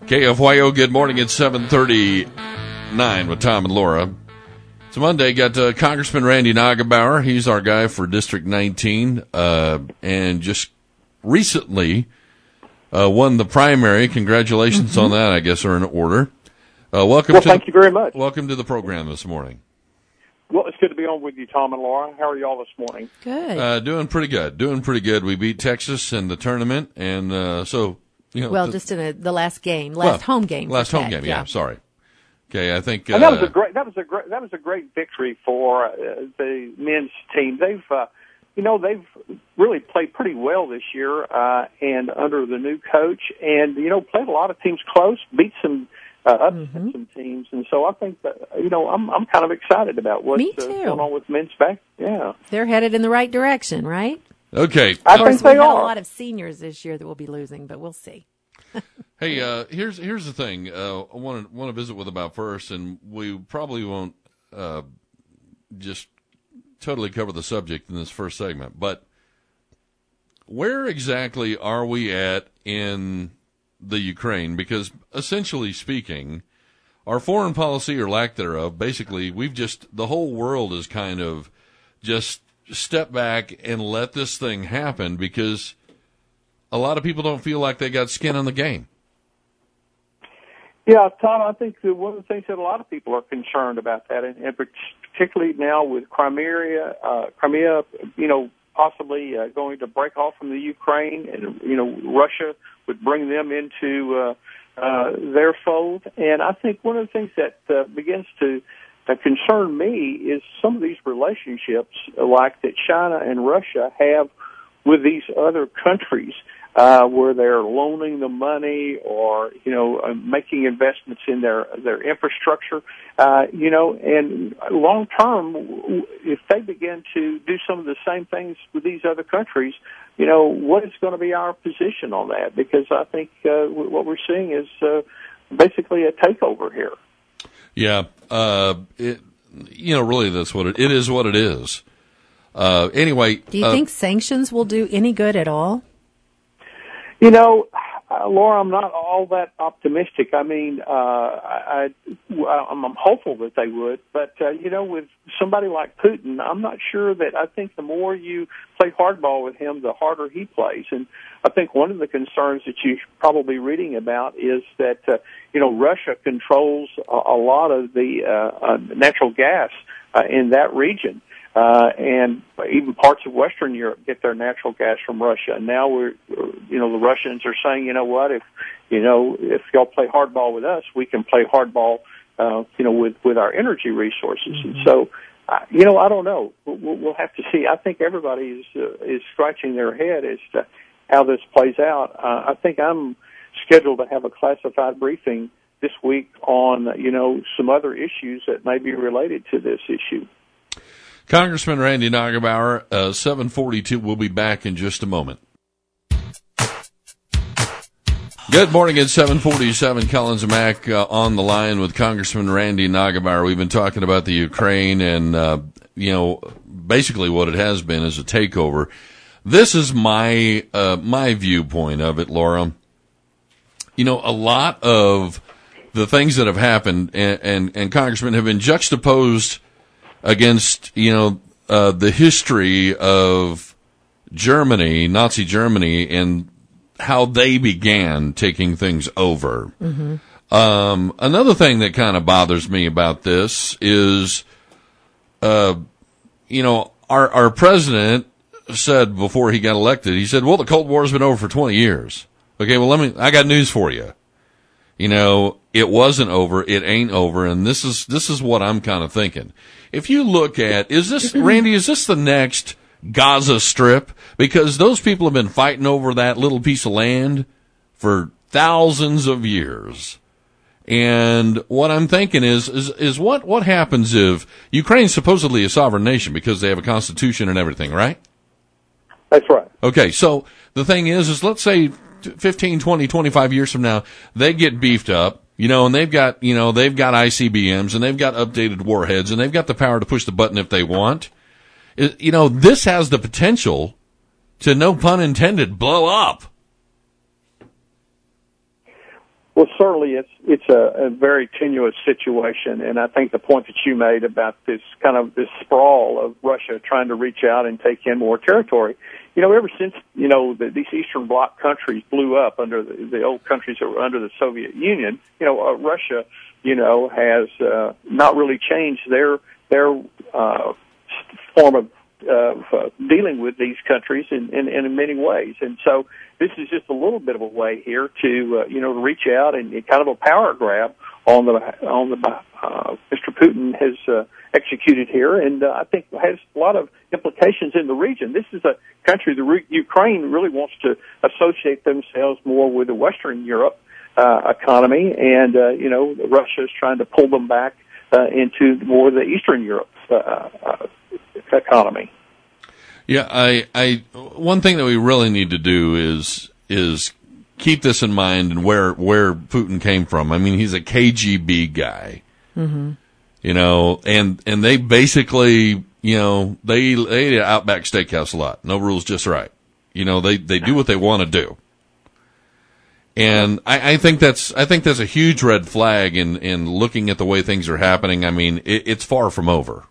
KFYO, good morning. It's 7:39 with Tom and Laura. It's Monday. Got Congressman Randy Neugebauer. He's our guy for District 19, and just recently won the primary. Congratulations on that, I guess, are in order. Thank you very much. Welcome to the program this morning. Well, it's good to be on with you, Tom and Laura. How are y'all this morning? Good. Doing pretty good. We beat Texas in the tournament, and just in the last game, home game. Yeah. Sorry. Okay, I think and that was a great victory for the men's team. They've really played pretty well this year, and under the new coach, and played a lot of teams close, beat some some teams, and so I think that I'm kind of excited about what's going on with men's back. Yeah, they're headed in the right direction, right? Okay, I think they are. A lot of seniors this year that will be losing, but we'll see. Hey, here's the thing. I want to visit with about first, and we probably won't just totally cover the subject in this first segment. But where exactly are we at in the Ukraine? Because essentially speaking, our foreign policy or lack thereof, basically, the whole world has kind of just stepped back and let this thing happen because a lot of people don't feel like they got skin on the game. Yeah, Tom, I think that one of the things that a lot of people are concerned about that, and particularly now with Crimea, possibly going to break off from the Ukraine, and Russia would bring them into their fold. And I think one of the things that begins to concern me is some of these relationships, like that China and Russia have with these other countries, where they're loaning the money or, making investments in their infrastructure, and long term, if they begin to do some of the same things with these other countries, what is going to be our position on that? Because I think what we're seeing is basically a takeover here. Yeah, really that's what it is. What it is. Anyway, do you think sanctions will do any good at all? Laura, I'm not all that optimistic. I mean, I'm hopeful that they would, but with somebody like Putin, I'm not sure that. I think the more you play hardball with him, the harder he plays. And I think one of the concerns that you're probably reading about is that Russia controls a lot of the natural gas in that region. And even parts of Western Europe get their natural gas from Russia. And now the Russians are saying, if y'all play hardball with us, we can play hardball, with our energy resources. Mm-hmm. And so, I don't know. We'll have to see. I think everybody is scratching their head as to how this plays out. I think I'm scheduled to have a classified briefing this week on, some other issues that may be related to this issue. Congressman Randy Neugebauer, 7:42. We'll be back in just a moment. Good morning at 7:47. Collins and Mack on the line with Congressman Randy Neugebauer. We've been talking about the Ukraine and, basically what it has been is a takeover. This is my viewpoint of it, Laura. A lot of the things that have happened and Congressman have been juxtaposed against, the history of Germany, Nazi Germany, and how they began taking things over. Mm-hmm. Another thing that kind of bothers me about this is, our president said before he got elected, he said, well, the Cold War's been over for 20 years. Okay, well, I got news for you. It wasn't over, it ain't over, and this is what I'm kind of thinking. If you look at, Randy, is this the next Gaza Strip? Because those people have been fighting over that little piece of land for thousands of years. And what I'm thinking is what happens if Ukraine's supposedly a sovereign nation because they have a constitution and everything, right? That's right. Okay, so the thing is let's say 15, 20, 25 years from now, they get beefed up. And they've got ICBMs and they've got updated warheads and they've got the power to push the button if they want. This has the potential to, no pun intended, blow up. Well, certainly it's a very tenuous situation, and I think the point that you made about this sprawl of Russia trying to reach out and take in more territory, ever since these Eastern Bloc countries blew up under the old countries that were under the Soviet Union, Russia, has not really changed their form of dealing with these countries in many ways. And so this is just a little bit of a way here to reach out and kind of a power grab on the Mr. Putin has executed here, and I think has a lot of implications in the region. This is a country, Ukraine really wants to associate themselves more with the Western Europe economy, and Russia is trying to pull them back into more of the Eastern Europe economy. Yeah, I one thing that we really need to do is keep this in mind and where Putin came from. I mean, he's a KGB guy, and they basically, they eat at Outback Steakhouse a lot. No rules, just right. They do what they want to do. And I think that's a huge red flag in looking at the way things are happening. I mean, it's far from over.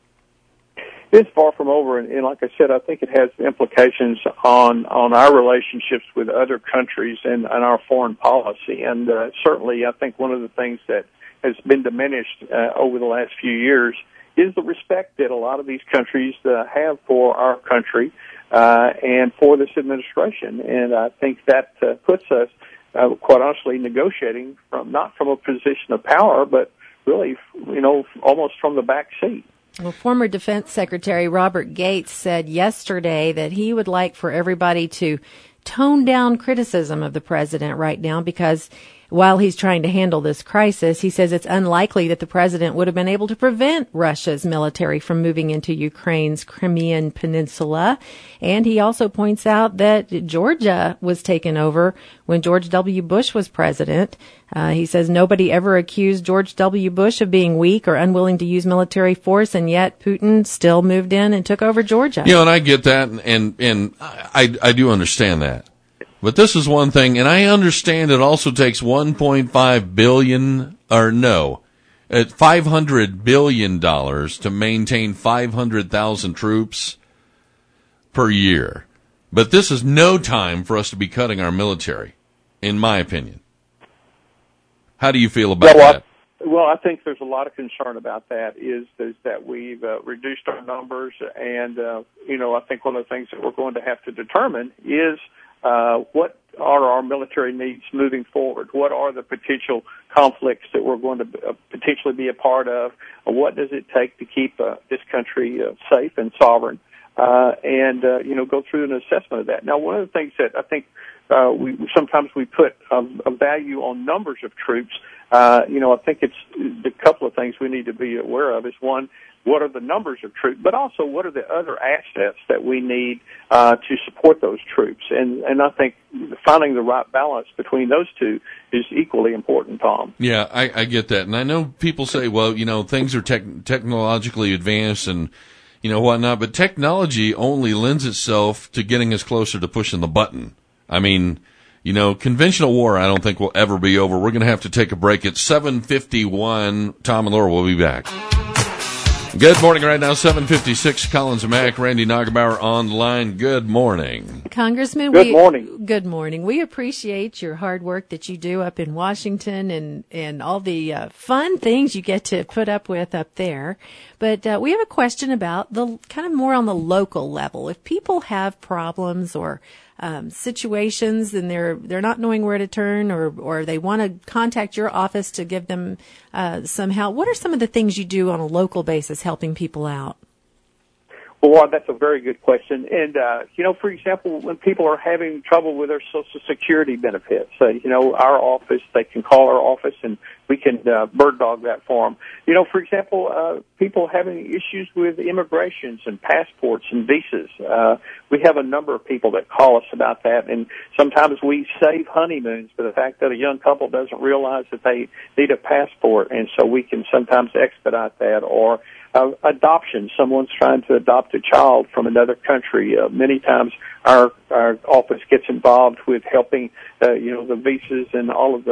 It's far from over, and like I said, I think it has implications on our relationships with other countries and our foreign policy. And certainly, I think one of the things that has been diminished over the last few years is the respect that a lot of these countries have for our country and for this administration. And I think that puts us, quite honestly, negotiating not from a position of power, but really, almost from the back seat. Well, former Defense Secretary Robert Gates said yesterday that he would like for everybody to tone down criticism of the president right now because while he's trying to handle this crisis, he says it's unlikely that the president would have been able to prevent Russia's military from moving into Ukraine's Crimean Peninsula. And he also points out that Georgia was taken over when George W. Bush was president. He says nobody ever accused George W. Bush of being weak or unwilling to use military force, and yet Putin still moved in and took over Georgia. And I get that, and I do understand that. But this is one thing, and I understand it also takes $500 billion to maintain 500,000 troops per year. But this is no time for us to be cutting our military, in my opinion. How do you feel about that? Well, I think there's a lot of concern about that is that we've reduced our numbers, and, I think one of the things that we're going to have to determine is what are our military needs moving forward? What are the potential conflicts that we're going to potentially be a part of? What does it take to keep this country safe and sovereign? And go through an assessment of that. Now, one of the things that I think sometimes we put a value on numbers of troops. I think it's the couple of things we need to be aware of is one, what are the numbers of troops, but also what are the other assets that we need to support those troops? And I think finding the right balance between those two is equally important, Tom. Yeah, I get that. And I know people say, well, things are technologically advanced and, whatnot, but technology only lends itself to getting us closer to pushing the button. I mean, conventional war I don't think will ever be over. We're going to have to take a break at 7:51. Tom and Laura will be back. Good morning right now, 7:56. Collins and Mack, Randy Nagelbauer on the line. Good morning. Congressman, Good morning. Good morning. We appreciate your hard work that you do up in Washington and all the fun things you get to put up with up there. But we have a question about the kind of more on the local level. If people have problems or situations and they're not knowing where to turn or they want to contact your office to give them some help, what are some of the things you do on a local basis helping people out? Well, that's a very good question. And, for example, when people are having trouble with their Social Security benefits, our office, they can call our office and we can bird dog that for them. For example, people having issues with immigrations and passports and visas. We have a number of people that call us about that, and sometimes we save honeymoons for the fact that a young couple doesn't realize that they need a passport, and so we can sometimes expedite that. Or adoption. Someone's trying to adopt a child from another country. Many times our office gets involved with helping, the visas and all of the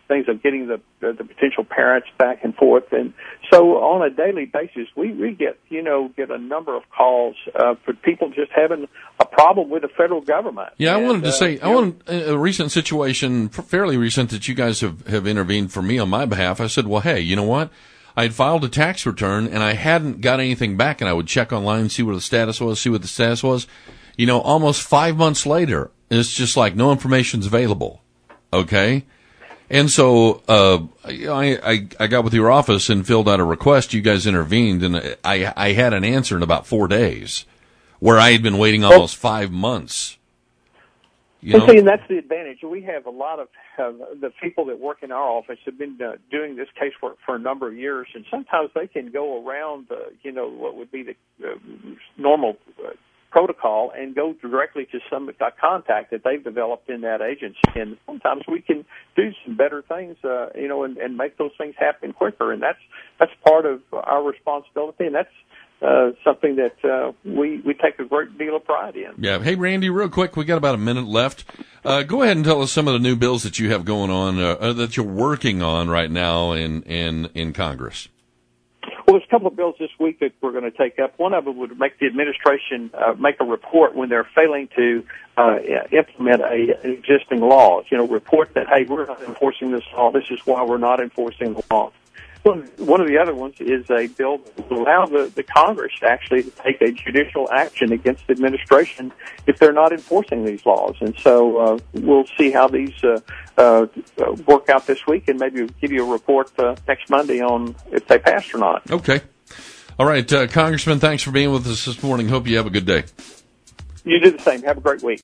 things of getting the potential parents back and forth. And so on a daily basis, we get a number of calls for people just having a problem with the federal government. Yeah, and, I wanted to say, a recent situation, fairly recent, that you guys have intervened for me on my behalf. I said, well, hey, you know what? I had filed a tax return and I hadn't got anything back, and I would check online and see what the status was. Almost 5 months later, it's just like no information's available. Okay? And so I got with your office and filled out a request. You guys intervened, and I had an answer in about 4 days, where I had been waiting almost 5 months. See, and that's the advantage. We have a lot of the people that work in our office have been doing this casework for a number of years, and sometimes they can go around, what would be the normal protocol and go directly to a contact that they've developed in that agency. And sometimes we can do some better things, and make those things happen quicker. And that's part of our responsibility, and that's something that we take a great deal of pride in. Yeah. Hey, Randy, real quick, we got about a minute left. Go ahead and tell us some of the new bills that you have going on, that you're working on right now in Congress. Well, there's a couple of bills this week that we're going to take up. One of them would make the administration make a report when they're failing to implement existing laws. Report that, hey, we're not enforcing this law. This is why we're not enforcing the law. One of the other ones is a bill that will allow the Congress actually to take a judicial action against the administration if they're not enforcing these laws. And so we'll see how these work out this week, and maybe give you a report next Monday on if they passed or not. Okay. All right, Congressman, thanks for being with us this morning. Hope you have a good day. You do the same. Have a great week.